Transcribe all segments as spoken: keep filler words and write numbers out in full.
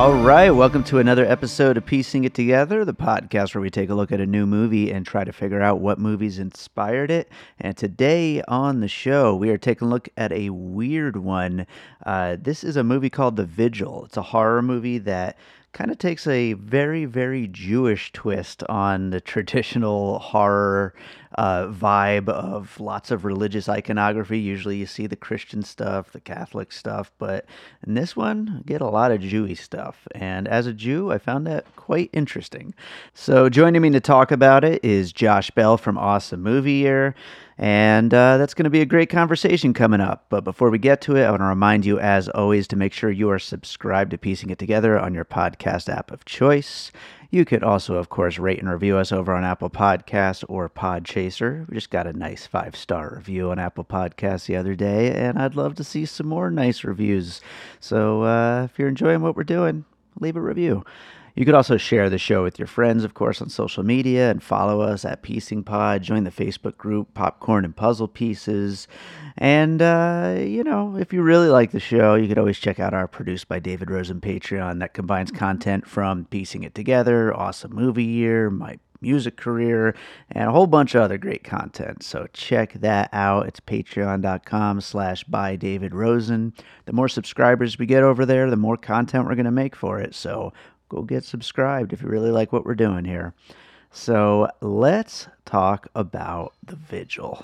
All right, welcome to another episode of Piecing It Together, the podcast where we take a look at a new movie and try to figure out what movies inspired it. And today on the show, we are taking a look at a weird one. Uh, this is a movie called The Vigil. It's a horror movie that kind of takes a very, very Jewish twist on the traditional horror uh, vibe of lots of religious iconography. Usually you see the Christian stuff, the Catholic stuff, but in this one, you get a lot of Jewy stuff. And as a Jew, I found that quite interesting. So joining me to talk about it is Josh Bell from Awesome Movie Year. And uh, that's going to be a great conversation coming up. But before we get to it, I want to remind you, as always, to make sure you are subscribed to Piecing It Together on your podcast app of choice. You could also, of course, rate and review us over on Apple Podcasts or Podchaser. We just got a nice five-star review on Apple Podcasts the other day, and I'd love to see some more nice reviews. So uh, if you're enjoying what we're doing, leave a review. You could also share the show with your friends, of course, on social media and follow us at Piecing Pod. Join the Facebook group Popcorn and Puzzle Pieces. And, uh, you know, if you really like the show, you could always check out our Produced by David Rosen Patreon that combines content from Piecing It Together, Awesome Movie Year, my music career, and a whole bunch of other great content. So check that out. It's patreon.com slash by David Rosen. The more subscribers we get over there, the more content we're going to make for it. So go get subscribed if you really like what we're doing here. So let's talk about The Vigil.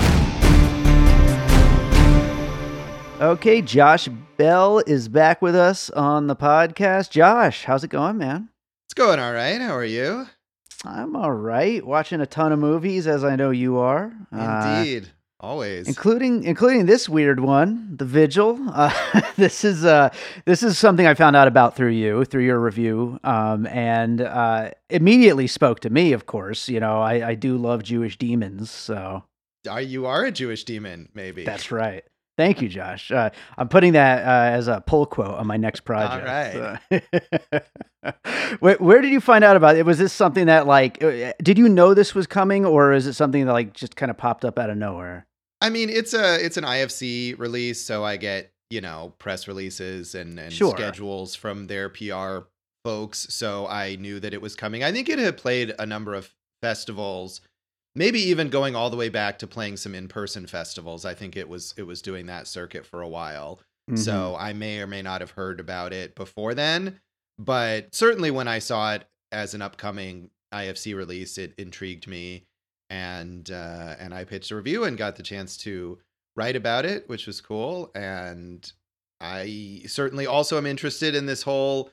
Okay, Josh Bell is back with us on the podcast. Josh, how's it going, man? It's going all right. How are you? I'm all right. Watching a ton of movies, as I know you are. Indeed. Uh, Always, including including this weird one, The Vigil. Uh, this is uh, this is something I found out about through you, through your review, um, and uh, immediately spoke to me. Of course, you know I, I do love Jewish demons, so are you are a Jewish demon? Maybe that's right. Thank you, Josh. Uh, I'm putting that uh, as a pull quote on my next project. All right. So. where, where did you find out about it? Was this something that like, did you know this was coming, or is it something that like just kind of popped up out of nowhere? I mean, it's a it's an I F C release, so I get, you know, press releases and, and sure. schedules from their P R folks, so I knew that it was coming. I think it had played a number of festivals, maybe even going all the way back to playing some in-person festivals. I think it was it was doing that circuit for a while. Mm-hmm. So I may or may not have heard about it before then, but certainly when I saw it as an upcoming I F C release, it intrigued me. And uh, and I pitched a review and got the chance to write about it, which was cool. And I certainly also am interested in this whole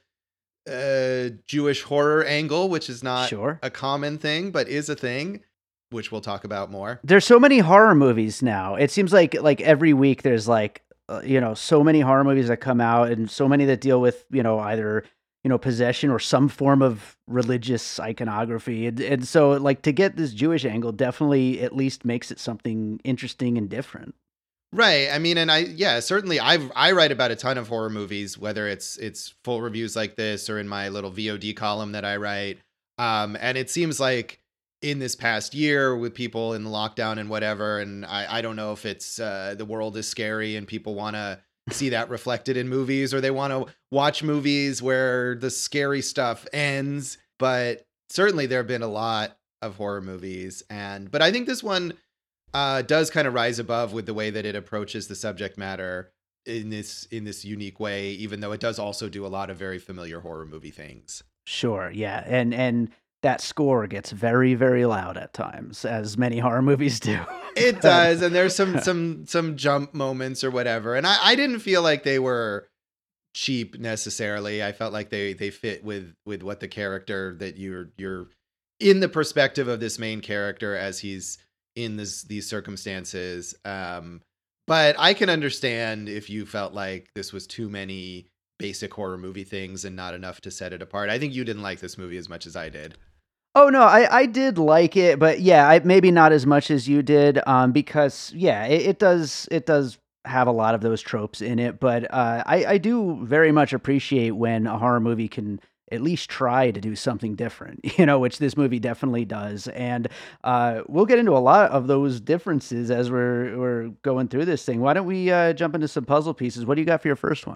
uh, Jewish horror angle, which is not sure. a common thing, but is a thing, which we'll talk about more. There's so many horror movies now. It seems like like every week there's like, uh, you know, so many horror movies that come out and so many that deal with, you know, either you know, possession or some form of religious iconography. And, and so like to get this Jewish angle definitely at least makes it something interesting and different. Right. I mean, and I, yeah, certainly I've, I write about a ton of horror movies, whether it's, it's full reviews like this or in my little V O D column that I write. Um, and it seems like in this past year with people in the lockdown and whatever, and I, I don't know if it's, uh, the world is scary and people want to see that reflected in movies, or they want to watch movies where the scary stuff ends. But certainly there have been a lot of horror movies. And, but I think this one uh, does kind of rise above with the way that it approaches the subject matter in this, in this unique way, even though it does also do a lot of very familiar horror movie things. Sure. Yeah. And, and that score gets very, very loud at times, as many horror movies do. It does. And there's some, some, some jump moments or whatever. And I, I didn't feel like they were cheap necessarily. I felt like they, they fit with, with what the character that you're, you're in the perspective of this main character as he's in this, these circumstances. Um, but I can understand if you felt like this was too many basic horror movie things and not enough to set it apart. I think you didn't like this movie as much as I did. Oh no, I, I did like it, but yeah, I, maybe not as much as you did, um, because yeah, it, it does it does have a lot of those tropes in it. But uh, I I do very much appreciate when a horror movie can at least try to do something different, you know, which this movie definitely does. And uh, we'll get into a lot of those differences as we're we're going through this thing. Why don't we uh, jump into some puzzle pieces? What do you got for your first one?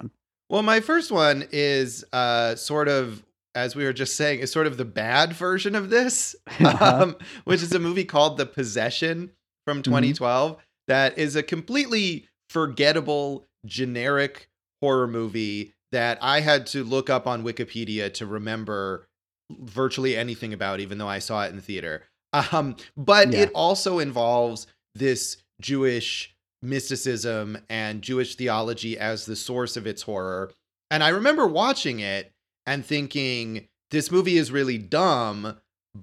Well, my first one is uh, sort of, as we were just saying, is sort of the bad version of this, Uh-huh. um, which is a movie called The Possession from Mhm. twenty twelve that is a completely forgettable, generic horror movie that I had to look up on Wikipedia to remember virtually anything about, even though I saw it in the theater. Um, but Yeah. it also involves this Jewish mysticism and Jewish theology as the source of its horror. And I remember watching it and thinking, this movie is really dumb,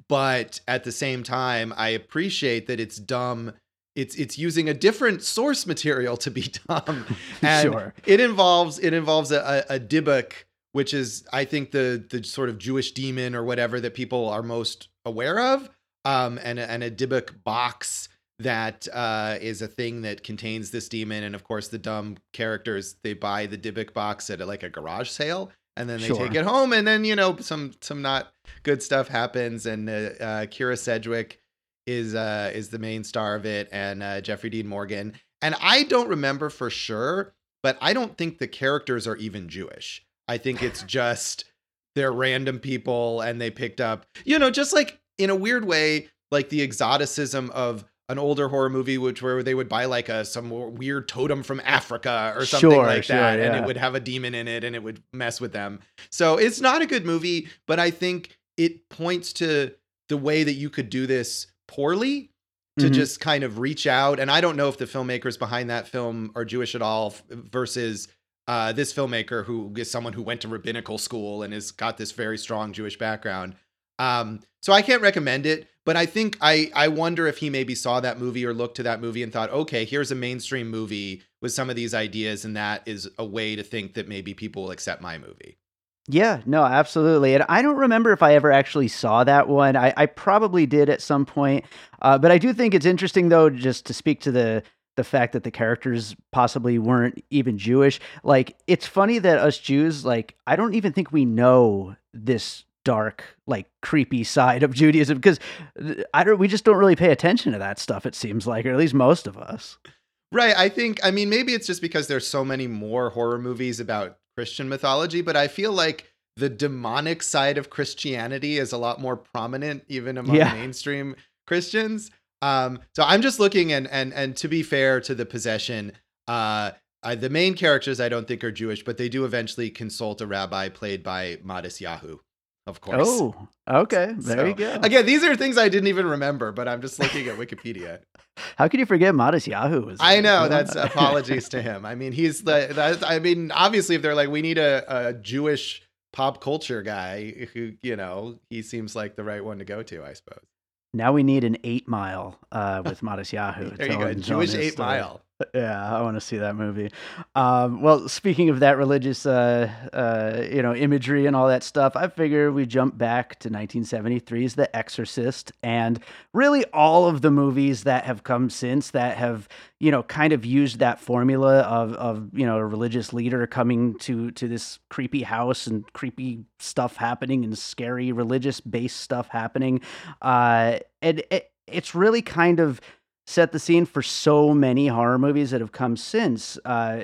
but at the same time, I appreciate that it's dumb. It's it's using a different source material to be dumb, and Sure. it involves it involves a, a, a Dybbuk, which is I think the the sort of Jewish demon or whatever that people are most aware of, um, and a- and a Dybbuk box that uh, is a thing that contains this demon. And of course, the dumb characters, they buy the Dybbuk box at like a garage sale, and then they take Sure. it home, and then you know some some not good stuff happens. And uh, uh, Kira Sedgwick is uh, is the main star of it, and uh, Jeffrey Dean Morgan. And I don't remember for sure, but I don't think the characters are even Jewish. I think it's just they're random people, and they picked up, you know, just like in a weird way, like the exoticism of an older horror movie, which where they would buy like a some weird totem from Africa or something Sure, like sure, that, and it yeah. would have a demon in it, and it would mess with them. So it's not a good movie, but I think it points to the way that you could do this poorly, to Mhm. just kind of reach out. And I don't know if the filmmakers behind that film are Jewish at all f- versus uh, this filmmaker who is someone who went to rabbinical school and has got this very strong Jewish background. Um, so I can't recommend it, but I think I I wonder if he maybe saw that movie or looked to that movie and thought, okay, here's a mainstream movie with some of these ideas, and that is a way to think that maybe people will accept my movie. Yeah, no, absolutely. And I don't remember if I ever actually saw that one. I, I probably did at some point. Uh, but I do think it's interesting though, just to speak to the the fact that the characters possibly weren't even Jewish. Like, it's funny that us Jews, like, I don't even think we know this dark, like creepy side of Judaism because th- I don't we just don't really pay attention to that stuff, it seems like, or at least most of us. Right. I think, I mean, maybe it's just because there's so many more horror movies about Christian mythology, but I feel like the demonic side of Christianity is a lot more prominent even among Yeah. mainstream Christians. Um, so I'm just looking, and and and to be fair to The Possession, uh, I, the main characters I don't think are Jewish, but they do eventually consult a rabbi played by Modest Yahoo, of course. Oh, okay. There you So go. again, these are things I didn't even remember, but I'm just looking at Wikipedia. How could you forget Modest Yahoo was I there? know, Come that's on. apologies to him. I mean, he's the that, I mean, obviously if they're like, we need a, a Jewish pop culture guy who, you know, he seems like the right one to go to, I suppose. Now we need an Eight Mile uh, with Modest Yahoo. There you go. telling, telling Jewish his eight story. mile. Yeah, I want to see that movie. Um, well, speaking of that religious, uh, uh, you know, imagery and all that stuff, I figure we jump back to nineteen seventy-three's The Exorcist, and really all of the movies that have come since that have, you know, kind of used that formula of, of you know, a religious leader coming to to this creepy house and creepy stuff happening and scary religious based stuff happening, uh, and it, it's really kind of set the scene for so many horror movies that have come since. Uh,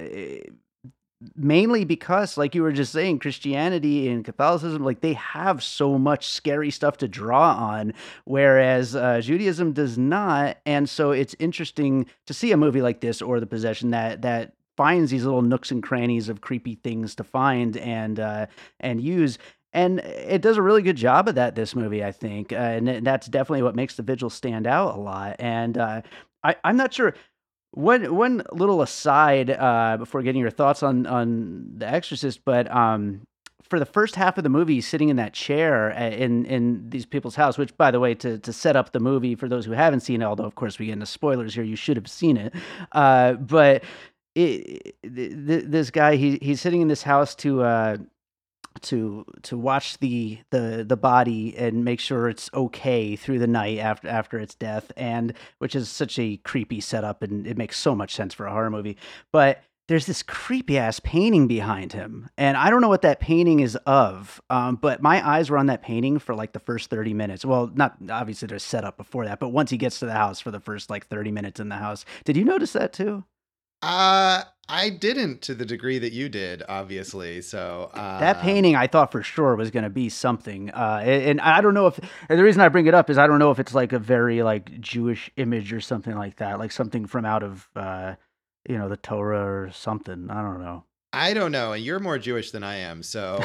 mainly because, like you were just saying, Christianity and Catholicism, like they have so much scary stuff to draw on, whereas uh, Judaism does not. And so it's interesting to see a movie like this or The Possession that that finds these little nooks and crannies of creepy things to find and uh, and use. And it does a really good job of that, this movie, I think. Uh, and th- that's definitely what makes The Vigil stand out a lot. And uh, I, I'm not sure. One one little aside uh, before getting your thoughts on on The Exorcist, but um, for the first half of the movie, he's sitting in that chair uh, in in these people's house. Which, by the way, to to set up the movie for those who haven't seen it, although of course we get into spoilers here, you should have seen it. Uh, but it, th- th- this guy, he he's sitting in this house to. Uh, to to watch the the the body and make sure it's okay through the night after after its death, and which is such a creepy setup, and it makes so much sense for a horror movie. But there's this creepy ass painting behind him, and I don't know what that painting is of, um, but my eyes were on that painting for like the first thirty minutes. Well, not obviously there's setup before that, but once he gets to the house for the first like thirty minutes in the house, did you notice that too? Uh, I didn't to the degree that you did, obviously. So That uh, painting, I thought for sure was going to be something, uh, and, and I don't know if and the reason I bring it up is I don't know if it's like a very like Jewish image or something like that, like something from out of uh, you know the Torah or something. I don't know. I don't know, and you're more Jewish than I am. So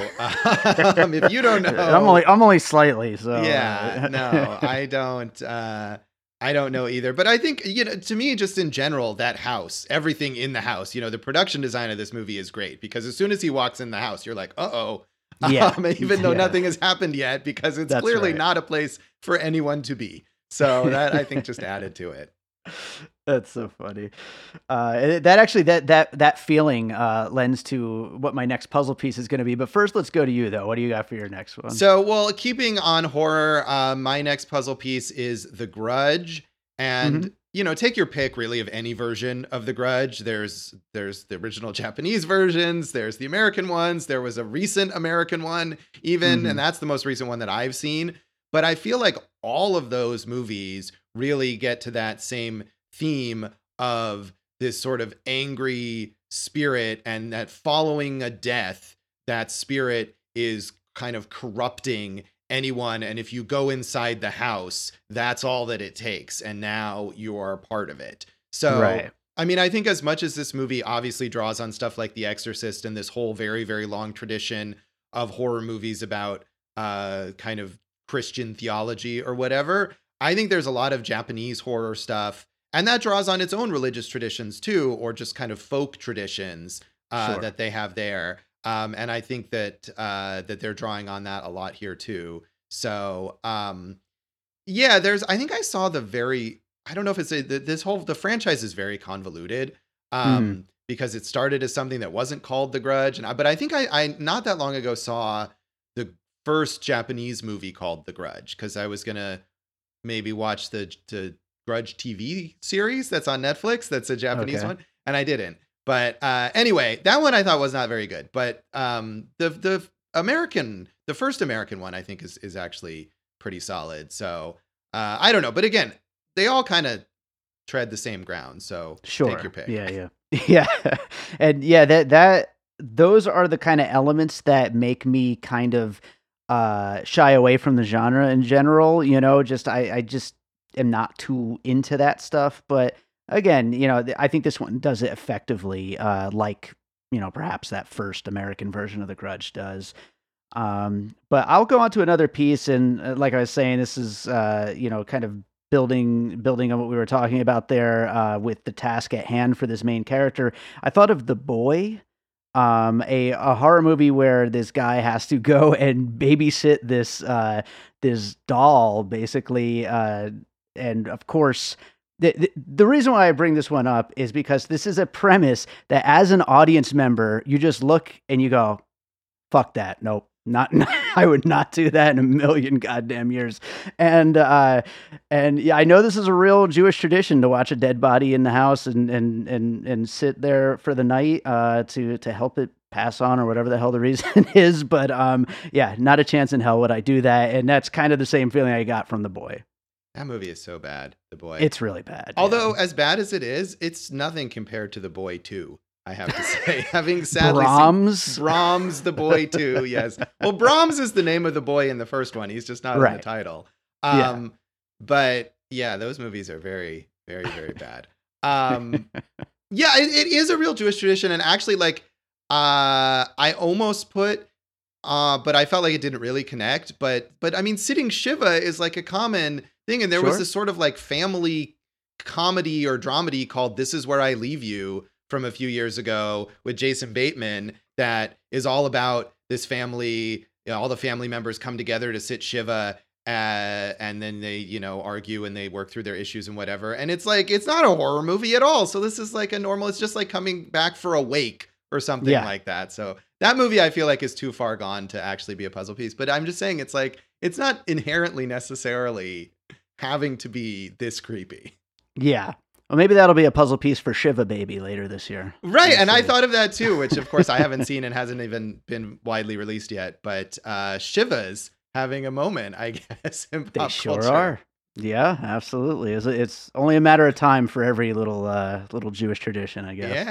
um, if you don't I'm know, only I'm only slightly so. yeah, no, Uh, I don't. Uh, I don't know either. But I think, you know, to me, just in general, that house, everything in the house, you know, the production design of this movie is great because as soon as he walks in the house, you're like, uh oh. yeah, Um, even though yeah, nothing has happened yet, because it's that's clearly right. not a place for anyone to be. So that I think just added to it. That's so funny. Uh, it- that actually that that that feeling uh, lends to what my next puzzle piece is going to be. But first, let's go to you though. What do you got for your next one? So, well, keeping on horror, uh, my next puzzle piece is The Grudge, Hmm. and you know, take your pick really of any version of The Grudge. There's there's the original Japanese versions, there's the American ones, there was a recent American one, even, Hmm. and that's the most recent one that I've seen. But I feel like all of those movies really get to that same theme of this sort of angry spirit, and that following a death, that spirit is kind of corrupting anyone. And if you go inside the house, that's all that it takes. And now you are a part of it. So, Right. I mean, I think as much as this movie obviously draws on stuff like The Exorcist and this whole very, very long tradition of horror movies about uh, kind of Christian theology or whatever, I think there's a lot of Japanese horror stuff. And that draws on its own religious traditions too, or just kind of folk traditions uh, Sure. that they have there. Um, and I think that uh, that they're drawing on that a lot here too. So um, yeah, there's. I think I saw the very. I don't know if it's a, th- this whole the franchise is very convoluted Hmm. um, because it started as something that wasn't called The Grudge, and I, but I think I, I not that long ago saw the first Japanese movie called The Grudge because I was gonna maybe watch the the Grudge T V series that's on Netflix. That's a Japanese Okay. one, and I didn't. But uh, anyway, that one I thought was not very good. But um, the the American, the first American one, I think is is actually pretty solid. So uh, I don't know, but again, they all kind of tread the same ground. So take your Sure. pick. Yeah. Yeah. Yeah. And yeah, that that those are the kind of elements that make me kind of uh shy away from the genre in general. You know, just I I just am not too into that stuff. But again, you know, th- I think this one does it effectively, uh, like you know, perhaps that first American version of The Grudge does. Um, but I'll go on to another piece, and uh, like I was saying, this is uh, you know kind of building building on what we were talking about there uh, with the task at hand for this main character. I thought of The Boy, um, a a horror movie where this guy has to go and babysit this uh, this doll, basically, uh, and of course. The, the, the reason why I bring this one up is because this is a premise that as an audience member, you just look and you go, fuck that. Nope. Not, I would not do that in a million goddamn years. And, uh, and yeah, I know this is a real Jewish tradition to watch a dead body in the house and, and, and, and sit there for the night, uh, to, to help it pass on or whatever the hell the reason is. But, um, yeah, not a chance in hell would I do that. And that's kind of the same feeling I got from The Boy. That movie is so bad, The Boy. It's really bad. Yeah. Although as bad as it is, it's nothing compared to The Boy two. I have to say, having sadly seen Brahms. Brahms, The Boy two, yes. Well, Brahms is the name of the boy in the first one. He's just not in the Right. title. Yeah. Um, but yeah, those movies are very, very, very bad. Um, yeah, it, it is a real Jewish tradition, and actually, like, uh, I almost put, uh, but I felt like it didn't really connect. But, but I mean, sitting Shiva is like a common thing, and there was Sure. this sort of like family comedy or dramedy called "This Is Where I Leave You" from a few years ago with Jason Bateman that is all about this family. You know, all the family members come together to sit Shiva, uh, and then they, you know, argue and they work through their issues and whatever. And it's like, it's not a horror movie at all. So this is like a normal, it's just like coming back for a wake or something Yeah. like that. So that movie I feel like is too far gone to actually be a puzzle piece. But I'm just saying, it's like, it's not inherently necessarily having to be this creepy. Yeah. Well, maybe that'll be a puzzle piece for Shiva Baby later this year. Right. We'll And I see. thought of that too, which of course I haven't seen and hasn't even been widely released yet. But uh, Shiva's having a moment, I guess, in They pop sure culture. are. Yeah, absolutely. It's, it's only a matter of time for every little uh, little Jewish tradition, I guess. Yeah.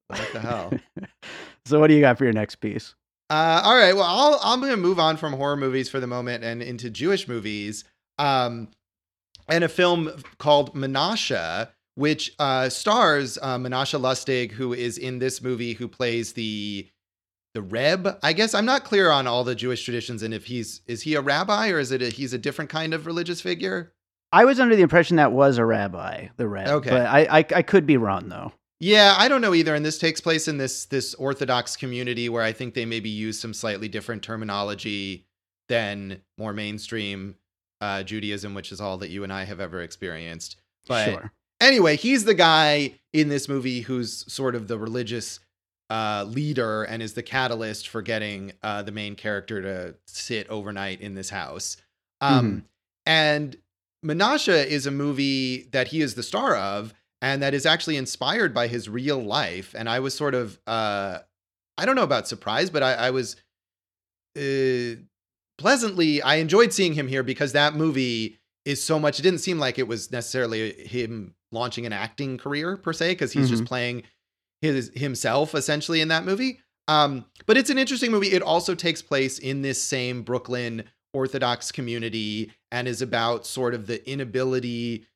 What the hell? So what do you got for your next piece? Uh, all right. Well, I'll, I'm going to move on from horror movies for the moment and into Jewish movies. Um, and a film called Menashe, which uh, stars uh, Menashe Lustig, who is in this movie, who plays the the Reb. I guess I'm not clear on all the Jewish traditions and if he's is he a rabbi or is it a, he's a different kind of religious figure? I was under the impression that was a rabbi, the Reb. Okay. But I, I, I could be wrong, though. Yeah, I don't know either. And this takes place in this this Orthodox community where I think they maybe use some slightly different terminology than more mainstream uh, Judaism, which is all that you and I have ever experienced. But Sure. anyway, he's the guy in this movie who's sort of the religious uh, leader and is the catalyst for getting uh, the main character to sit overnight in this house. Um, Mhm. And Menashe is a movie that he is the star of, and that is actually inspired by his real life. And I was sort of, uh, I don't know about surprised, but I, I was uh, pleasantly, I enjoyed seeing him here because that movie is so much, it didn't seem like it was necessarily him launching an acting career per se, because he's just Mhm. playing his himself essentially in that movie. Um, but it's an interesting movie. It also takes place in this same Brooklyn Orthodox community and is about sort of the inability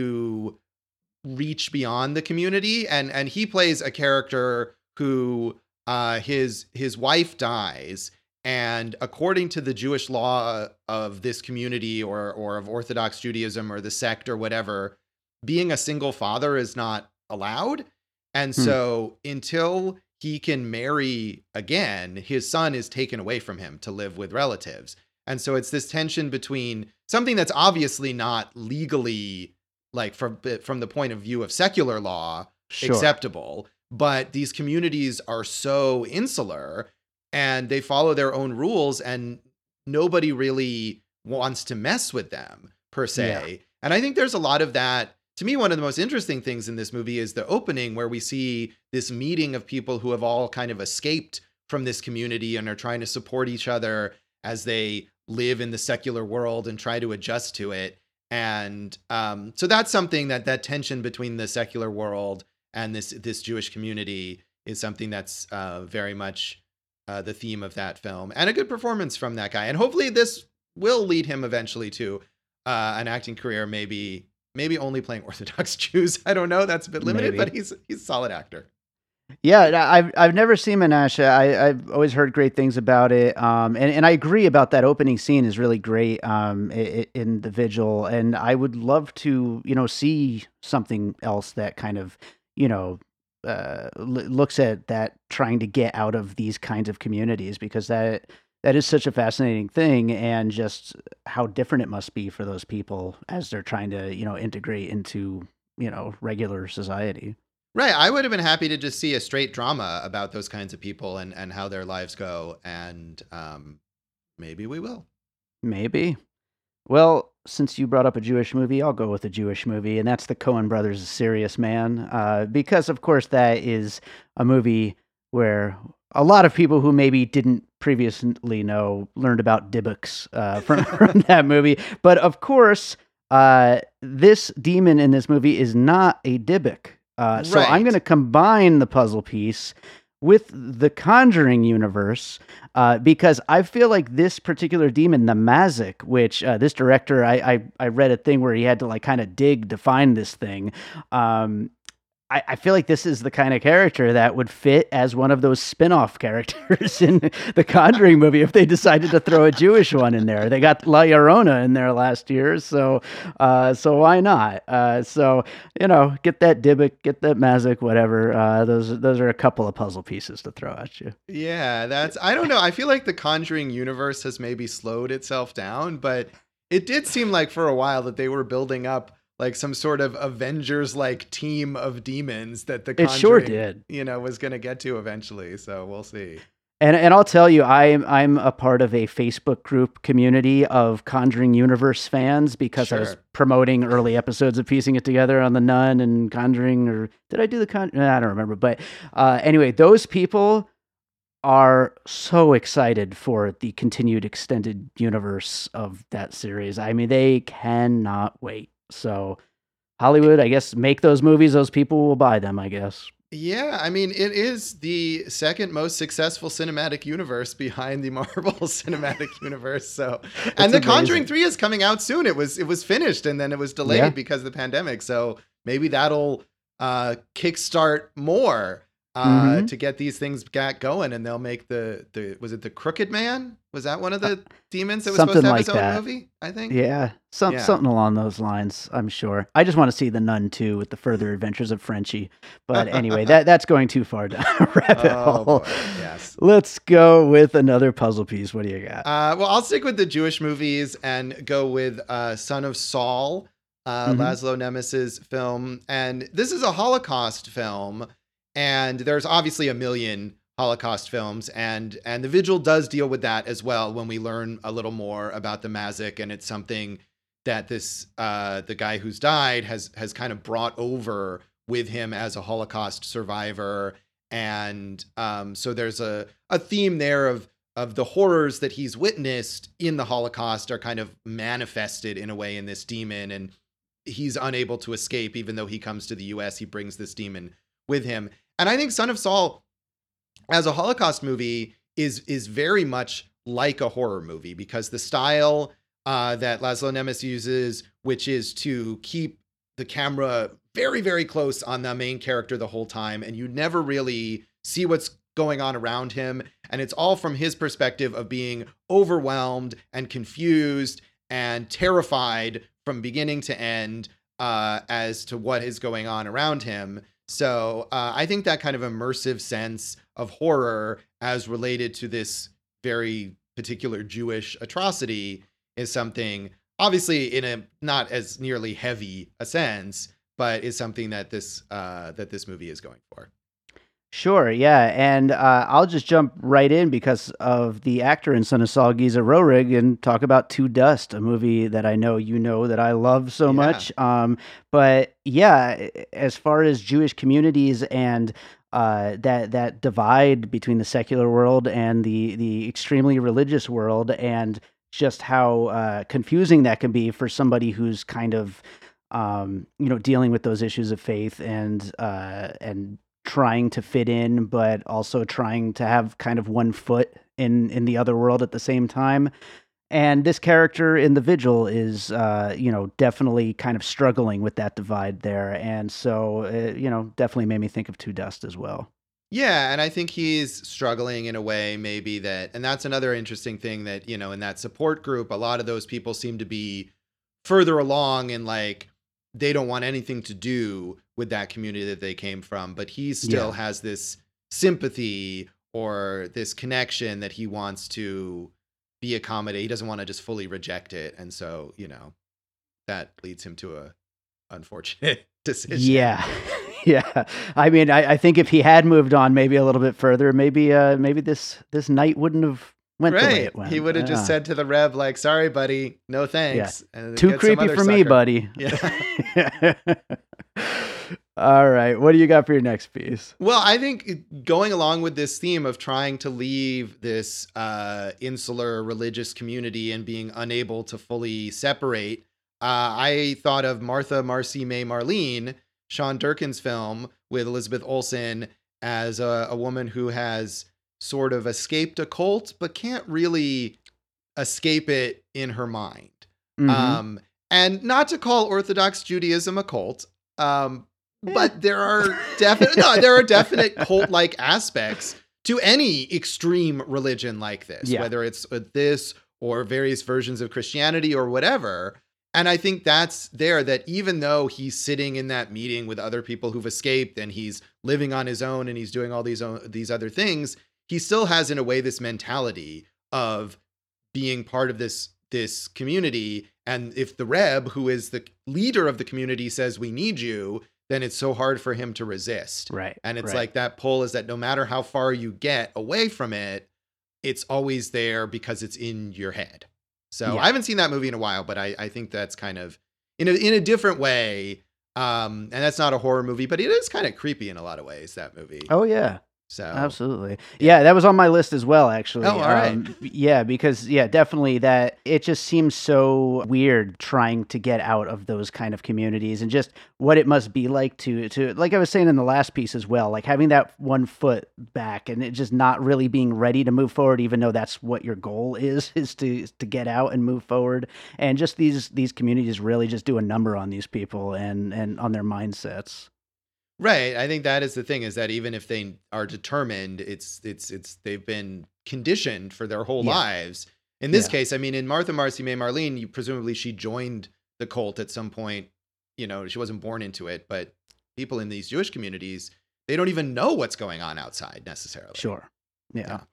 to reach beyond the community. And and he plays a character who uh his his wife dies, and according to the Jewish law of this community or or of Orthodox Judaism or the sect or whatever, being a single father is not allowed. And Hmm. so until he can marry again, his son is taken away from him to live with relatives. And so it's this tension between something that's obviously not legally, like from from the point of view of secular law, Sure. acceptable, but these communities are so insular and they follow their own rules and nobody really wants to mess with them per se. Yeah. And I think there's a lot of that. To me, one of the most interesting things in this movie is the opening where we see this meeting of people who have all kind of escaped from this community and are trying to support each other as they live in the secular world and try to adjust to it. And um, so that's something that that tension between the secular world and this this Jewish community is something that's uh, very much uh, the theme of that film, and a good performance from that guy. And hopefully this will lead him eventually to uh, an acting career, maybe maybe only playing Orthodox Jews. I don't know. That's a bit limited, Maybe. but he's he's a solid actor. Yeah, and I've I've never seen Menashe. I, I've always heard great things about it, um, and and I agree about that opening scene is really great um, i- i- in the vigil, and I would love to you know see something else that kind of you know uh, l- looks at that trying to get out of these kinds of communities because that that is such a fascinating thing, and just how different it must be for those people as they're trying to you know integrate into you know regular society. Right. I would have been happy to just see a straight drama about those kinds of people and and how their lives go. And um, maybe we will. Maybe. Well, since you brought up a Jewish movie, I'll go with a Jewish movie, and that's the Coen Brothers' Serious Man, uh, because of course that is a movie where a lot of people who maybe didn't previously know learned about Dybbuk's uh, from, from that movie. But of course, uh, this demon in this movie is not a Dybbuk. Uh, so I'm Right. going to combine the puzzle piece with the Conjuring universe uh, because I feel like this particular demon, the Mazik, which uh, this director, I, I I read a thing where he had to like kind of dig to find this thing. Um, I, I feel like this is the kind of character that would fit as one of those spin-off characters in the Conjuring movie if they decided to throw a Jewish one in there. They got La Llorona in there last year, so uh, so why not? Uh, so you know, get that Dybbuk, get that Mazik, whatever. Uh, those those are a couple of puzzle pieces to throw at you. Yeah, that's, I don't know. I feel like the Conjuring universe has maybe slowed itself down, but it did seem like for a while that they were building up like some sort of Avengers like team of demons that the It sure Conjuring, did. you know, was going to get to eventually. So we'll see. And and I'll tell you, I'm I'm a part of a Facebook group community of Conjuring Universe fans because I was Sure. promoting early episodes of Piecing It Together on the Nun and Conjuring, or did I do the Con? I don't remember. But uh, anyway, those people are so excited for the continued extended universe of that series. I mean, they cannot wait. So Hollywood, I guess, make those movies. Those people will buy them, I guess. Yeah, I mean, it is the second most successful cinematic universe behind the Marvel Cinematic Universe. So, and It's The Conjuring amazing. three is coming out soon. It was it was finished and then it was Yeah. delayed because of the pandemic. So maybe that'll uh, kickstart more uh, Hmm. to get these things got going, and they'll make the the was it the Crooked Man? Was that one of Uh, the demons that was supposed something to have his like own that. movie? I think. Yeah, some Yeah. something along those lines, I'm sure. I just want to see The Nun too with the further adventures of Frenchie. But anyway, that that's going too far down a rabbit Oh hole. boy, yes. Let's go with another puzzle piece. What do you got? Uh, well, I'll stick with the Jewish movies and go with uh, Son of Saul, uh, Hmm. Laszlo Nemes's film. And this is a Holocaust film, and there's obviously a million Holocaust films, and and The Vigil does deal with that as well when we learn a little more about the Mazik, and it's something that this uh, the guy who's died has has kind of brought over with him as a Holocaust survivor, and um, so there's a a theme there of of the horrors that he's witnessed in the Holocaust are kind of manifested in a way in this demon, and he's unable to escape. Even though he comes to the U S, he brings this demon with him. And I think Son of Saul as a Holocaust movie is is very much like a horror movie, because the style uh, that Laszlo Nemes uses, which is to keep the camera very, very close on the main character the whole time, and you never really see what's going on around him. And it's all from his perspective of being overwhelmed and confused and terrified from beginning to end uh, as to what is going on around him. So uh, I think that kind of immersive sense of horror as related to this very particular Jewish atrocity is something, obviously in a not as nearly heavy a sense, but is something that this uh, that this movie is going for. Sure, yeah, and uh, I'll just jump right in because of the actor in Son of Saul, Giza Rohrig, and talk about To Dust, a movie that I know you know that I love so Yeah. much. Um, but yeah, as far as Jewish communities and uh, that that divide between the secular world and the the extremely religious world, and just how uh, confusing that can be for somebody who's kind of um, you know dealing with those issues of faith and uh, and trying to fit in, but also trying to have kind of one foot in in the other world at the same time. And this character in The Vigil is, uh, you know, definitely kind of struggling with that divide there. And so, uh, you know, definitely made me think of Two Dust as well. Yeah, and I think he's struggling in a way maybe that, and that's another interesting thing that, you know, in that support group, a lot of those people seem to be further along and like they don't want anything to do with that community that they came from, but he still Yeah. has this sympathy or this connection that he wants to be accommodated. He doesn't want to just fully reject it, and so, you know, that leads him to a unfortunate decision. Yeah. Yeah. I mean, I, I think if he had moved on maybe a little bit further, maybe uh maybe this this night wouldn't have went the way Right. it He went. would have just Uh, said to the Reb, like, sorry, buddy, no yeah. thanks. And Too get some creepy other for me, sucker. buddy. Yeah. All right. What do you got for your next piece? Well, I think going along with this theme of trying to leave this uh, insular religious community and being unable to fully separate, uh, I thought of Martha, Marcy, May, Marlene, Sean Durkin's film with Elizabeth Olsen as a, a woman who has sort of escaped a cult, but can't really escape it in her mind. Mhm. Um, and not to call Orthodox Judaism a cult, um, Eh. but there are definite no, there are definite cult-like aspects to any extreme religion like this, Yeah. whether it's uh, this or various versions of Christianity or whatever. And I think that's there, that even though he's sitting in that meeting with other people who've escaped and he's living on his own and he's doing all these own, these other things, he still has in a way this mentality of being part of this this community. And if the Reb, who is the leader of the community, says we need you, then it's so hard for him to resist. Right. And it's right. like that pull is that no matter how far you get away from it, it's always there because it's in your head. So Yeah. I haven't seen that movie in a while, but I, I think that's kind of in a in a different way. Um, and that's not a horror movie, but it is kind of creepy in a lot of ways, that movie. Oh yeah. So Absolutely. Yeah, that was on my list as well, actually. Oh, all right. Um, yeah, because yeah, definitely that it just seems so weird trying to get out of those kind of communities and just what it must be like to to like I was saying in the last piece as well, like having that one foot back and it just not really being ready to move forward, even though that's what your goal is, is to is to get out and move forward. And just these these communities really just do a number on these people and and on their mindsets. Right. I think that is the thing, is that even if they are determined, it's it's it's they've been conditioned for their whole Yeah. lives. In this Yeah. case, I mean, in Martha Marcy May Marlene, you presumably she joined the cult at some point. You know, she wasn't born into it, but people in these Jewish communities, they don't even know what's going on outside necessarily. Sure. Yeah. Yeah.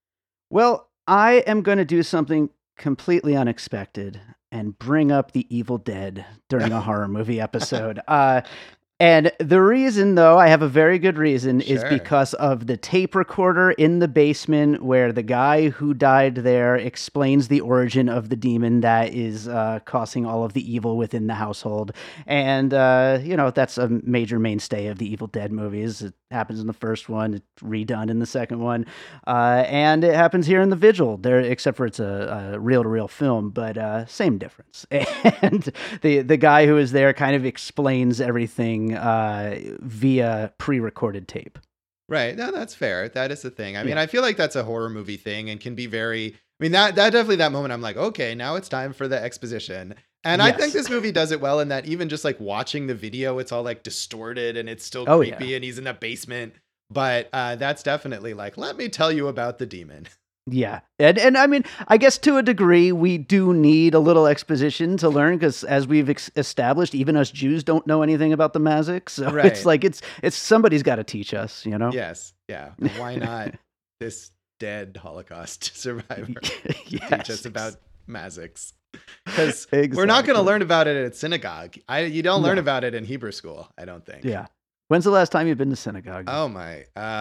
Well, I am going to do something completely unexpected and bring up the Evil Dead during a horror movie episode. Uh, and the reason, though, I have a very good reason, is Sure. because of the tape recorder in the basement where the guy who died there explains the origin of the demon that is uh, causing all of the evil within the household. And, uh, you know, that's a major mainstay of the Evil Dead movies. It happens in the first one, it's redone in the second one. Uh, and it happens here in The Vigil, there, except for it's a, a reel-to-reel film, but uh, same difference. And the the guy who is there kind of explains everything uh, via pre-recorded tape. Right. No, that's fair. That is the thing. I mean, Yeah. I feel like that's a horror movie thing and can be very, I mean, that, that definitely that moment I'm like, okay, now it's time for the exposition. And I think Yes. this movie does it well in that even just like watching the video, it's all like distorted and it's still Oh, yeah. creepy and he's in the basement. But uh, that's definitely like, let me tell you about the demon. Yeah. And and I mean, I guess to a degree, we do need a little exposition to learn because as we've ex- established, even us Jews don't know anything about the Mazik. So Right. it's like, it's it's somebody's got to teach us, you know? Yes. Yeah. And why not this dead Holocaust survivor teach us Yes. about Maziks? Because we're not going to Exactly. learn about it at synagogue. I you don't learn No. about it in Hebrew school, I don't think. Yeah. When's the last time you've been to synagogue? Oh my.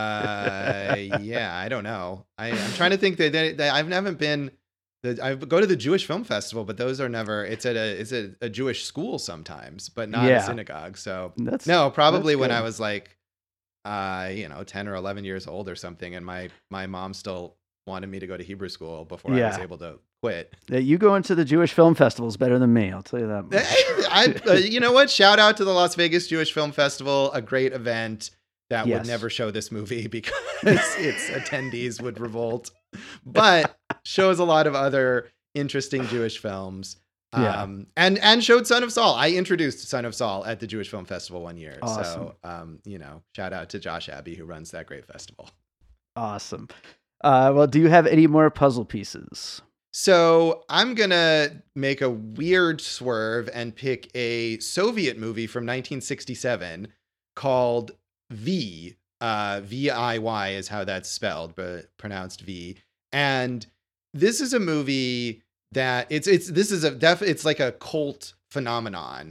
Uh yeah, I don't know. I, I'm trying to think that, that, that I've never been the I go to the Jewish Film Festival, but those are never it's at a it's a, a Jewish school sometimes, but not Yeah. a synagogue. So That's no, probably that's when I good. was like uh, you know, ten or eleven years old or something, and my my mom still wanted me to go to Hebrew school before I was Yeah. able to quit. Uh, You going to the Jewish film festival is better than me. I'll tell you that much. I, I, uh, you know what? Shout out to the Las Vegas Jewish Film Festival, a great event that Yes. would never show this movie because its attendees would revolt, but shows a lot of other interesting Jewish films. Yeah. Um, and and showed Son of Saul. I introduced Son of Saul at the Jewish Film Festival one year. Awesome. So, um, you know, shout out to Josh Abbey who runs that great festival. Awesome. Uh, well, do you have any more puzzle pieces? So I'm going to make a weird swerve and pick a Soviet movie from nineteen sixty-seven called V. Uh, V I Y is how that's spelled, but pronounced V. And this is a movie that it's, it's, this is a def, it's like a cult phenomenon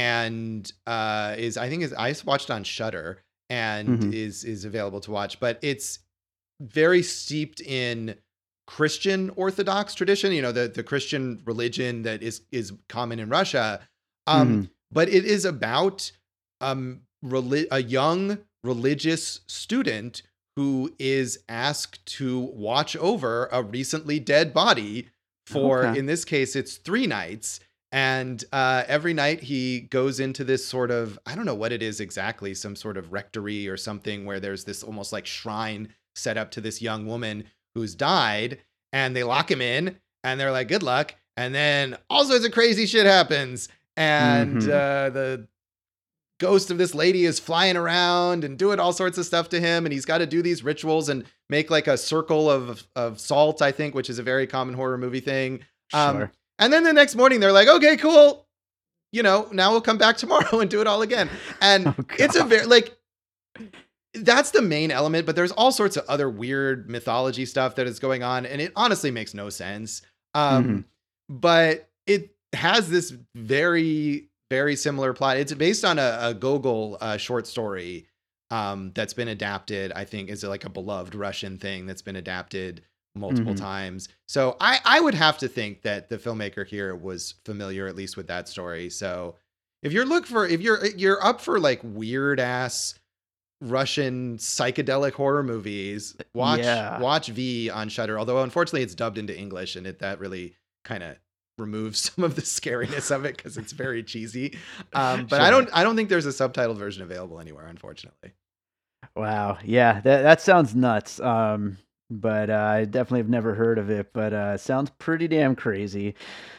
and uh, is, I think is, I watched on Shudder and Mhm. is, is available to watch, but it's very steeped in Christian Orthodox tradition, you know, the, the Christian religion that is, is common in Russia. Um, Mhm. But it is about um, reli- a young religious student who is asked to watch over a recently dead body for, Okay. in this case, it's three nights. And uh, every night he goes into this sort of, I don't know what it is exactly, some sort of rectory or something where there's this almost like shrine set up to this young woman who's died, and they lock him in and they're like, good luck. And then all sorts of crazy shit happens. And Mhm. uh, the ghost of this lady is flying around and doing all sorts of stuff to him. And he's got to do these rituals and make like a circle of, of salt, I think, which is a very common horror movie thing. Um, Sure. And then the next morning they're like, okay, cool. You know, now we'll come back tomorrow and do it all again. And Oh, it's a God. very like, that's the main element, but there's all sorts of other weird mythology stuff that is going on. And it honestly makes no sense. Um, Mhm. But it has this very, very similar plot. It's based on a, a Gogol uh, short story um, that's been adapted, I think is like a beloved Russian thing that's been adapted multiple Mhm. times. So I, I would have to think that the filmmaker here was familiar at least with that story. So if you're looking for, if you're, you're up for like weird ass Russian psychedelic horror movies, watch Yeah. watch V on Shudder. Although unfortunately it's dubbed into English, and it that really kind of removes some of the scariness of it because it's very cheesy. Um, but I Sure. don't I don't think there's a subtitled version available anywhere, unfortunately. Wow. Yeah, that that sounds nuts. Um, but uh, I definitely have never heard of it, but uh, sounds pretty damn crazy.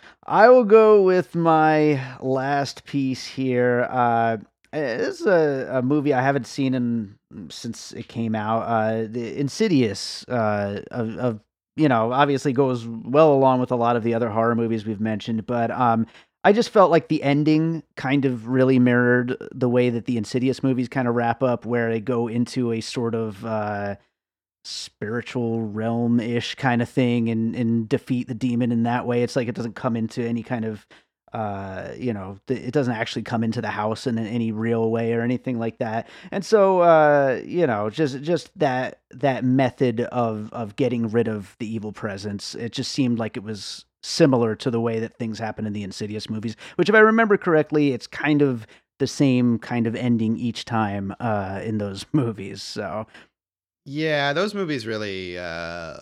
I will go with my last piece here. Uh, this is a, a movie I haven't seen in since it came out. Uh, the Insidious, uh, of, of you know, obviously goes well along with a lot of the other horror movies we've mentioned, but um, I just felt like the ending kind of really mirrored the way that the Insidious movies kind of wrap up, where they go into a sort of uh, spiritual realm-ish kind of thing and and defeat the demon in that way. It's like it doesn't come into any kind of uh you know th- it doesn't actually come into the house in any real way or anything like that. And so uh you know just just that that method of of getting rid of the evil presence, it just seemed like it was similar to the way that things happen in the Insidious movies, which if I remember correctly, it's kind of the same kind of ending each time uh in those movies. So Yeah, those movies really uh,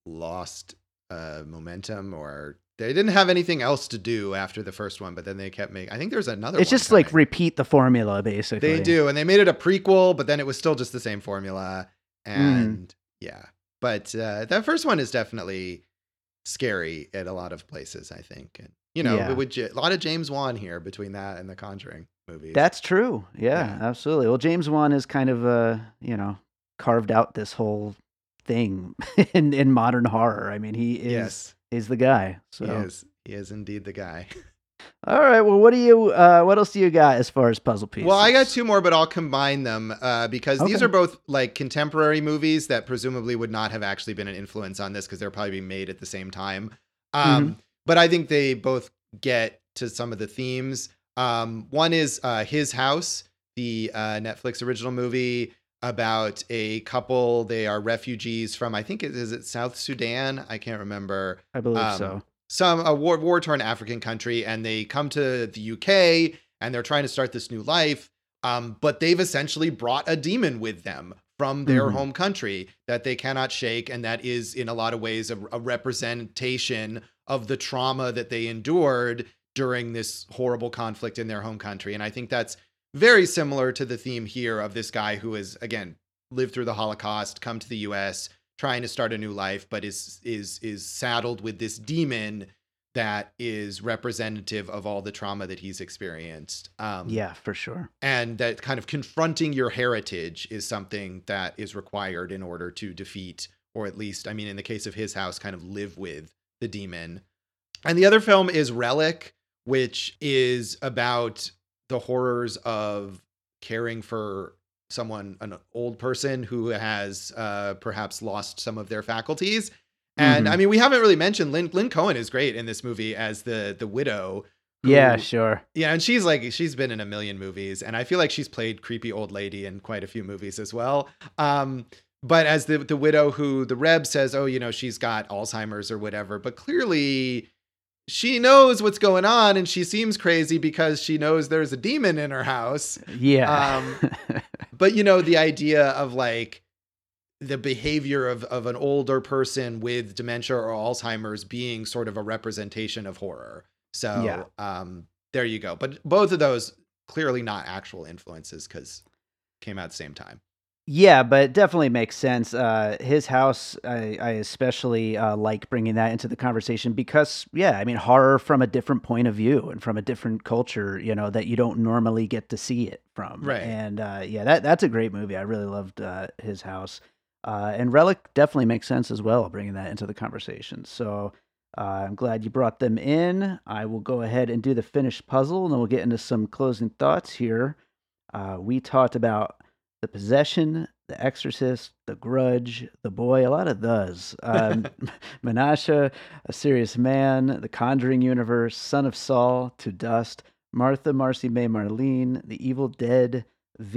lost uh, momentum, or they didn't have anything else to do after the first one. But then they kept making. I think there's another it's one just like coming. repeat the formula, They basically. do, and they made it a prequel, but then it was still just the same formula. Mm, And yeah, but uh, that first one is definitely scary at a lot of places, I think. And you know, yeah, with J- a lot of James Wan here between that and the Conjuring movies. that's true. Yeah, Yeah. absolutely. Well, James Wan is kind of uh, you know, carved out this whole thing in in modern horror. I mean, he is Yes, is the guy. he So, is. He is indeed the guy. all right. Well, what do you uh, what else do you got as far as puzzle pieces? Well, I got two more, but I'll combine them uh, because these Okay. are both like contemporary movies that presumably would not have actually been an influence on this because they're probably being made at the same time. hmm Um, but I think they both get to some of the themes. Um, one is uh, His House, the uh, Netflix original movie about a couple. They are refugees from, I think it is it South Sudan. I can't remember. I believe Um, so. some a war war torn African country, and they come to the U K and they're trying to start this new life. Um, but they've essentially brought a demon with them from their hmm home country that they cannot shake, and that is in a lot of ways a, a representation of the trauma that they endured during this horrible conflict in their home country. And I think that's very similar to the theme here of this guy who has again lived through the Holocaust, come to the U S, trying to start a new life, but is is is saddled with this demon that is representative of all the trauma that he's experienced. Um, Yeah, for sure. and that kind of confronting your heritage is something that is required in order to defeat, or at least, I mean, in the case of His House, kind of live with the demon. And the other film is Relic, which is about the horrors of caring for someone, an old person who has uh, perhaps lost some of their faculties. And I hmm mean, we haven't really mentioned Lynn, Lynn Cohen is great in this movie as the the widow. Yeah, Who, sure. yeah, and she's like she's been in a million movies, and I feel like she's played creepy old lady in quite a few movies as well. Um, but as the the widow who the Reb says, oh, you know, she's got Alzheimer's or whatever, but clearly she knows what's going on, and she seems crazy because she knows there's a demon in her house. Yeah. Um, but you know, the idea of like the behavior of, of an older person with dementia or Alzheimer's being sort of a representation of horror. Yeah. So um, there you go. But both of those clearly not actual influences because came out at the same time. Yeah, but it definitely makes sense. Uh, His House, I, I especially uh, like bringing that into the conversation because, yeah, I mean, horror from a different point of view and from a different culture, you know, that you don't normally get to see it from. Right. And uh, yeah, that that's a great movie. I really loved uh, His House. Uh, and Relic definitely makes sense as well, bringing that into the conversation. So uh, I'm glad you brought them in. I will go ahead and do the finished puzzle, and then we'll get into some closing thoughts here. Uh, we talked about The Possession, The Exorcist, The Grudge, The Boy, a lot of those. Um, Menashe, A Serious Man, The Conjuring Universe, Son of Saul, To Dust, Martha, Marcy May Marlene, The Evil Dead,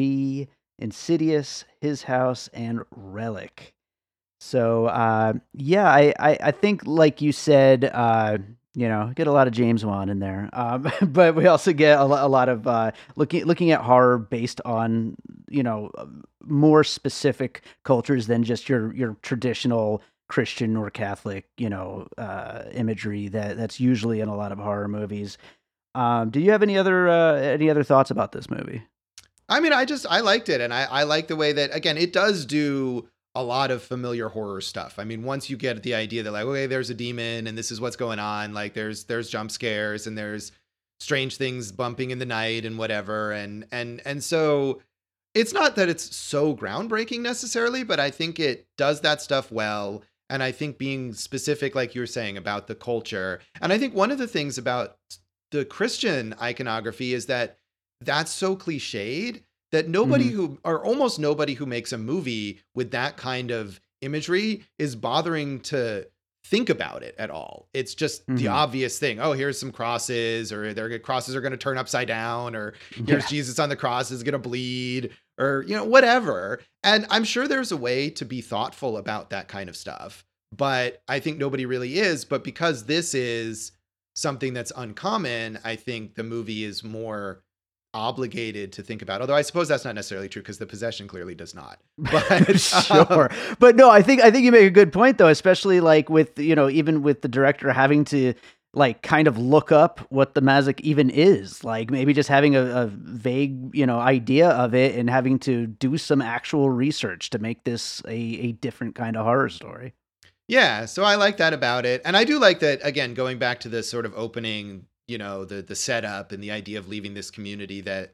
V, Insidious, His House, and Relic. So, uh, yeah, I, I, I think, like you said, uh, you know, get a lot of James Wan in there, um, but we also get a, lo- a lot of uh, looking looking at horror based on you know, uh, more specific cultures than just your your traditional Christian or Catholic, you know, uh, imagery that that's usually in a lot of horror movies. Um, do you have any other uh, any other thoughts about this movie? I mean, I just I liked it, and I I like the way that, again, it does do a lot of familiar horror stuff. I mean, once you get the idea that, like, okay, there's a demon and this is what's going on, like there's there's jump scares and there's strange things bumping in the night and whatever, and and and so it's not that it's so groundbreaking necessarily, but I think it does that stuff well. And I think being specific, like you were saying, about the culture, and I think one of the things about the Christian iconography is that that's so cliched that nobody Mhm. who, or almost nobody who makes a movie with that kind of imagery is bothering to think about it at all. It's just the Mhm. obvious thing. Oh, here's some crosses, or their crosses are going to turn upside down, or here's Yeah. Jesus on the cross is going to bleed, or, you know, whatever. And I'm sure there's a way to be thoughtful about that kind of stuff, but I think nobody really is. But because this is something that's uncommon, I think the movie is more obligated to think about. Although I suppose that's not necessarily true because The Possession clearly does not. But um, Sure. But no, I think I think you make a good point though, especially like with, you know, even with the director having to like kind of look up what the Mazik even is. Like maybe just having a, a vague, you know, idea of it and having to do some actual research to make this a, a different kind of horror story. yeah, so I like that about it. And I do like that, again, going back to this sort of opening, you know, the the setup and the idea of leaving this community, that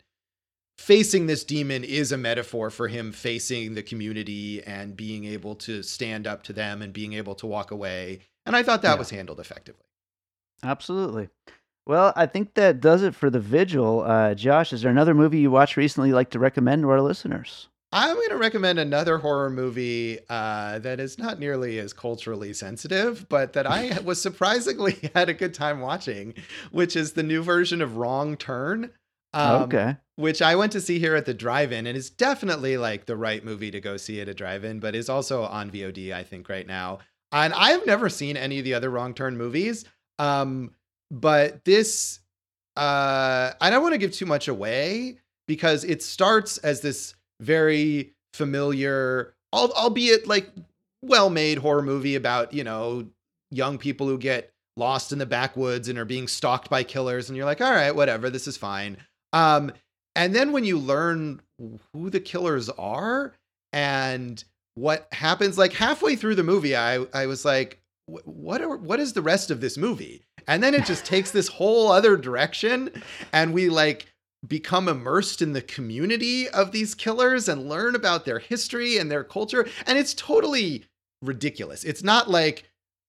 facing this demon is a metaphor for him facing the community and being able to stand up to them and being able to walk away. And I thought that Yeah, was handled effectively. absolutely. Well, I think that does it for the vigil. Uh, Josh, is there another movie you watched recently you'd like to recommend to our listeners? I'm going to recommend another horror movie uh, that is not nearly as culturally sensitive, but that I was surprisingly had a good time watching, which is the new version of Wrong Turn, um, Okay. which I went to see here at the drive-in, and is definitely like the right movie to go see at a drive-in, but is also on V O D, I think, right now. And I've never seen any of the other Wrong Turn movies, um, but this, uh, I don't want to give too much away because it starts as this very familiar, al- albeit like well-made horror movie about, you know, young people who get lost in the backwoods and are being stalked by killers. And you're like, all right, whatever, this is fine. Um, and then when you learn who the killers are and what happens, like halfway through the movie, I, I was like, "Wh- what are, what is the rest of this movie?" And then it just takes this whole other direction, and we like become immersed in the community of these killers and learn about their history and their culture. And it's totally ridiculous. It's not like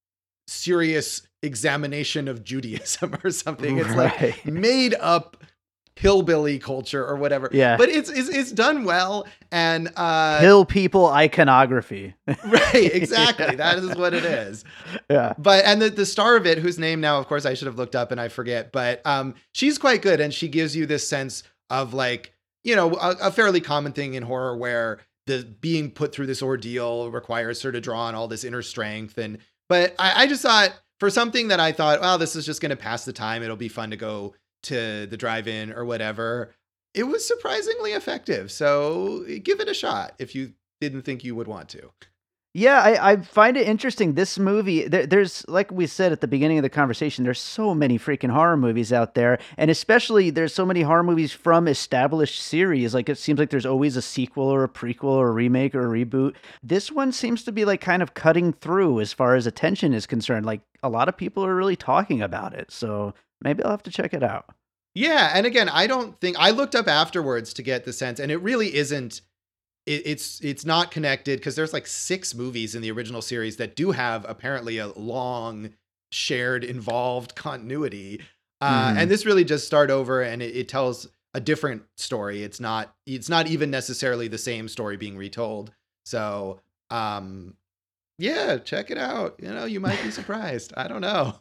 serious examination of Judaism or something. It's like Right. made up hillbilly culture or whatever. Yeah. But it's it's, it's done well. And uh Hill people iconography. right, exactly. That is what it is. Yeah. But and the, the star of it, whose name now, of course, I should have looked up and I forget, but um, she's quite good, and she gives you this sense of like, you know, a, a fairly common thing in horror where the being put through this ordeal requires her to draw on all this inner strength. And but I, I just thought for something that I thought, well, this is just going to pass the time. It'll be fun to go to the drive-in or whatever. It was surprisingly effective. So give it a shot if you didn't think you would want to. Yeah, I, I find it interesting. This movie, there, there's, like we said at the beginning of the conversation, there's so many freaking horror movies out there. And especially there's so many horror movies from established series. Like it seems like there's always a sequel or a prequel or a remake or a reboot. This one seems to be like kind of cutting through as far as attention is concerned. Like a lot of people are really talking about it. So maybe I'll have to check it out. Yeah. And again, I don't think I looked up afterwards to get the sense, and it really isn't, it, it's, it's not connected because there's like six movies in the original series that do have apparently a long shared involved continuity. Uh, Mhm. and this really just start over, and it, it tells a different story. It's not, it's not even necessarily the same story being retold. So, um, yeah, check it out. You know, you might be surprised. I don't know.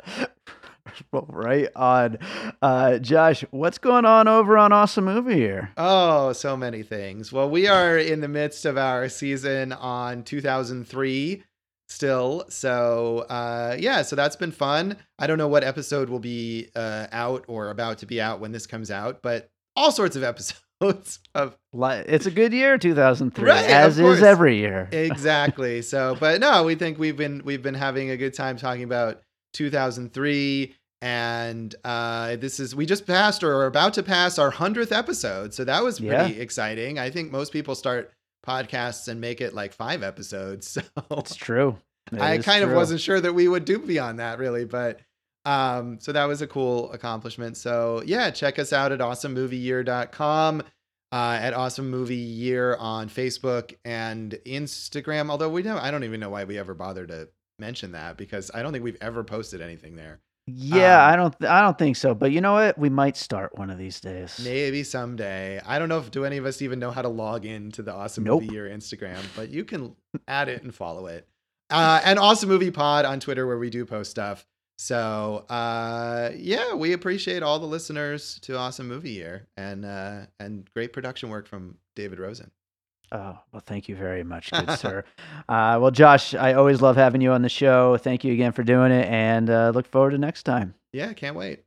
Well, right on. Uh, Josh, what's going on over on Awesome Movie here? Oh, so many things. Well, we are in the midst of our season on two thousand three still. So, uh, yeah, so that's been fun. I don't know what episode will be uh, out or about to be out when this comes out, but all sorts of episodes episodes of. It's a good year, two thousand three, right, as is every year. Exactly. So, but no, we think we've been we've been having a good time talking about two thousand three, and uh, this is we just passed or are about to pass our hundredth episode. So that was pretty yeah. exciting. I think most people start podcasts and make it like five episodes. So it's true. It I kind true. of wasn't sure that we would do beyond that, really, but. Um, so that was a cool accomplishment. So yeah, check us out at awesome movie year dot com. Uh, at Awesome Movie Year on Facebook and Instagram. Although we don't, I don't even know why we ever bother to mention that because I don't think we've ever posted anything there. Yeah, um, I don't, I don't think so. But you know what? We might start one of these days. Maybe someday. I don't know if do any of us even know how to log into the Awesome nope. Movie Year Instagram, but you can add it and follow it. Uh, and Awesome Movie Pod on Twitter where we do post stuff. So, uh, yeah, we appreciate all the listeners to Awesome Movie Year and, uh, and great production work from David Rosen. Oh, well, thank you very much, good sir. Uh, well, Josh, I always love having you on the show. Thank you again for doing it and uh, look forward to next time. Yeah, can't wait.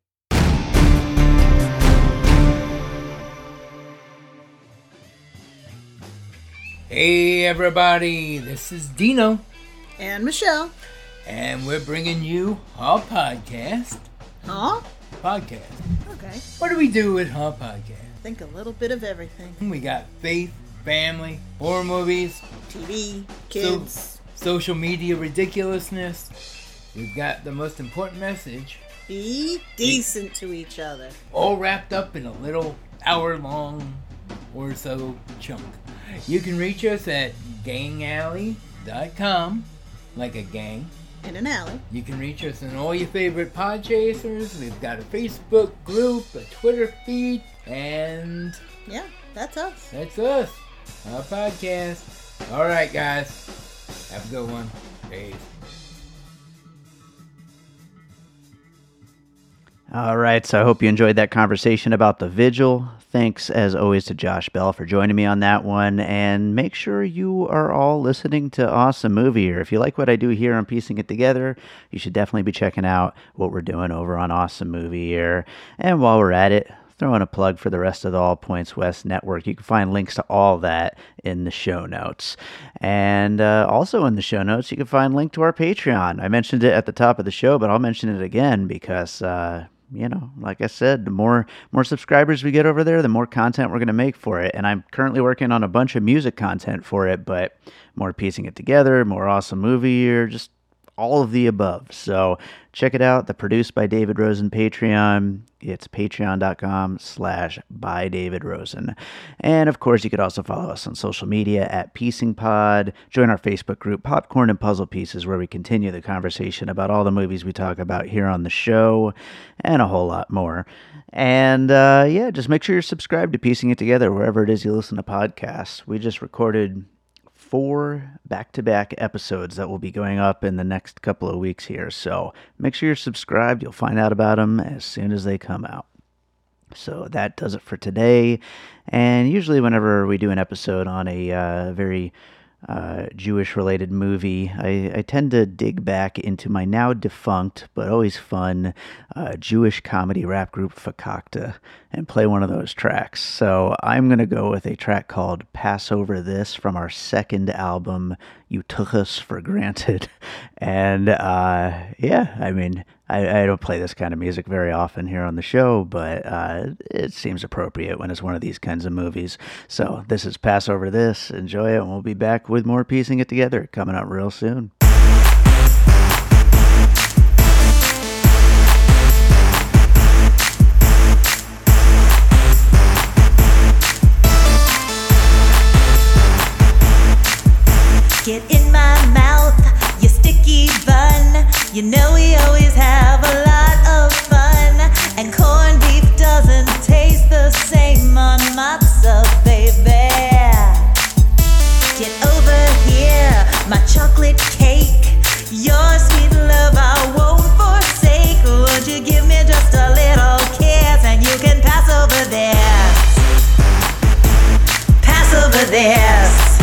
Hey, everybody, this is Dino. And Michelle. And we're bringing you our podcast. Huh? Podcast. Okay. What do we do with our podcast? Think a little bit of everything. We got faith, family, horror movies, T V, kids, so, social media ridiculousness. We've got the most important message. Be decent Be, to each other. All wrapped up in a little hour-long or so chunk. You can reach us at gang alley dot com, like a gang. In an alley. You can reach us on all your favorite Podchasers. We've got a Facebook group, a Twitter feed, and... yeah, that's us. That's us. Our podcast. All right, guys. Have a good one. Peace. All right, so I hope you enjoyed that conversation about The Vigil. Thanks, as always, to Josh Bell for joining me on that one. And make sure you are all listening to Awesome Movie Year. If you like what I do here on Piecing It Together, you should definitely be checking out what we're doing over on Awesome Movie Year. And while we're at it, throw in a plug for the rest of the All Points West network. You can find links to all that in the show notes. And uh, also in the show notes, you can find a link to our Patreon. I mentioned it at the top of the show, but I'll mention it again because... Uh, you know, like I said, the more more subscribers we get over there, the more content we're going to make for it. And I'm currently working on a bunch of music content for it, but more Piecing It Together, more Awesome Movie Year, just all of the above. So check it out. The Produced by David Rosen Patreon. It's patreon.com slash by David Rosen. And of course, you could also follow us on social media at Piecing Pod. Join our Facebook group, Popcorn and Puzzle Pieces, where we continue the conversation about all the movies we talk about here on the show and a whole lot more. And uh, yeah, just make sure you're subscribed to Piecing It Together wherever it is you listen to podcasts. We just recorded four back-to-back episodes that will be going up in the next couple of weeks here. So make sure you're subscribed. You'll find out about them as soon as they come out. So that does it for today. And usually whenever we do an episode on a uh, very uh, Jewish-related movie, I, I tend to dig back into my now defunct, but always fun, uh, Jewish comedy rap group Fakakta and play one of those tracks. So I'm going to go with a track called Pass Over This from our second album, You Took Us for Granted. And uh, yeah, I mean, I, I don't play this kind of music very often here on the show, but uh, it seems appropriate when it's one of these kinds of movies. So this is Pass Over This. Enjoy it, and we'll be back with more Piecing It Together coming up real soon. Get in my mouth, you sticky bun. You know we always have a lot of fun. And corned beef doesn't taste the same on matzah, baby. Get over here, my chocolate cake. Your sweet love I won't forsake. Would you give me just a little kiss and you can pass over this. Pass over this.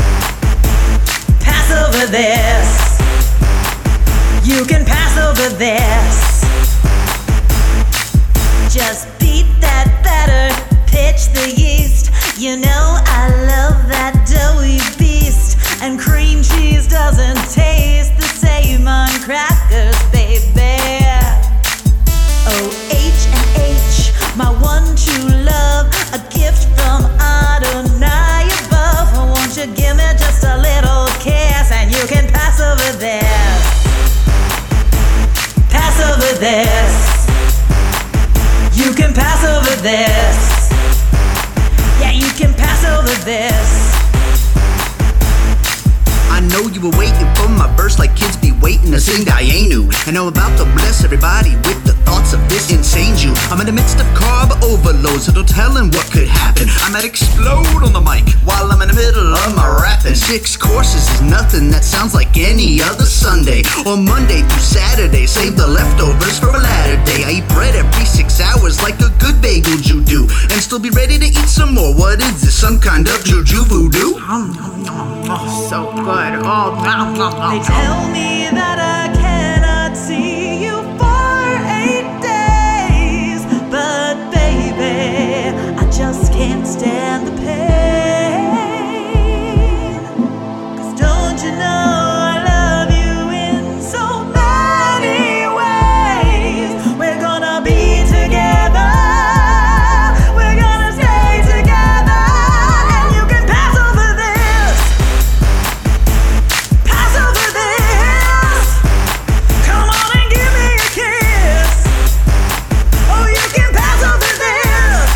Over this. You can pass over this. Just beat that batter, pitch the yeast. You know I love that doughy beast, and cream cheese doesn't taste the same on crackers, baby. Oh, H and H, my one true love, a gift from Adonai above. Won't you give me just a little kiss, and you can pass over this, pass over this, you can pass over this, yeah, you can pass over this. I know you were waiting for my verse like kids be waiting to sing Dayenu. I know about to bless everybody with the thoughts of this insane Jew. I'm in the midst of carb overload, so no telling what could happen. I might explode on the mic while I'm in the middle of my rapping. Six courses is nothing, that sounds like any other Sunday or Monday through Saturday. Save the leftovers for a latter day. I eat bread every six hours like a good bagel Jew do, and still be ready to eat some more. What is this, some kind of juju voodoo? Oh, so good. Oh, nom, nom, nom, They tell me that I cannot see you for eight days, but baby, I just can't stand the pain. 'Cause don't you know I love you in so many ways. We're gonna be together, we're gonna stay together, and you can pass over this, pass over this. Come on and give me a kiss. Oh, you can pass over this.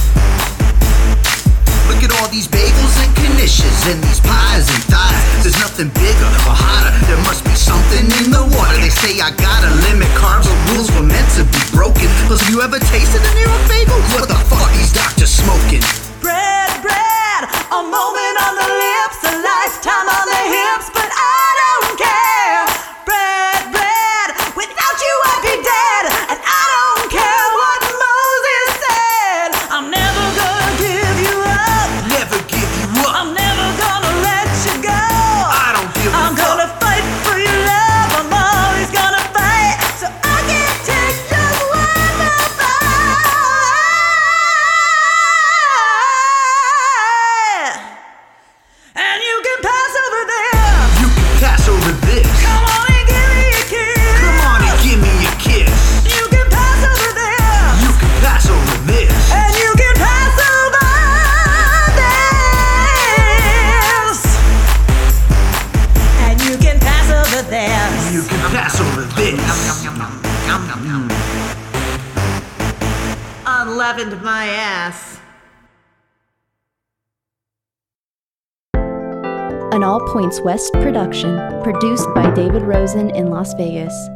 Look at all these bagels and knishes and these pies and thighs. There's nothing bigger or hotter. There must be something in the water. They say I gotta limit carbs, but rules were meant to be broken. Plus, have you ever tasted a New York bagel? What the fuck these doctors smoking? Bread, bread, a moment on the lips, a lifetime on the hips, but I don't care. Bread, bread, without you I'd be dead, and I don't care what Moses said. I'm never gonna give you up, Never give you up. I'm never gonna let you go. I don't give a I'm fuck. gonna fight for your love, I'm always gonna fight, so I can take just one more fight. And you can pass over there. You can pass over this. Come on and give me a kiss. Come on and give me a kiss. You can pass over there. You can pass over this. And you can pass over this. And you can pass over this. You can pass over this. Unleavened my ass. An All Points West production, produced by David Rosen in Las Vegas.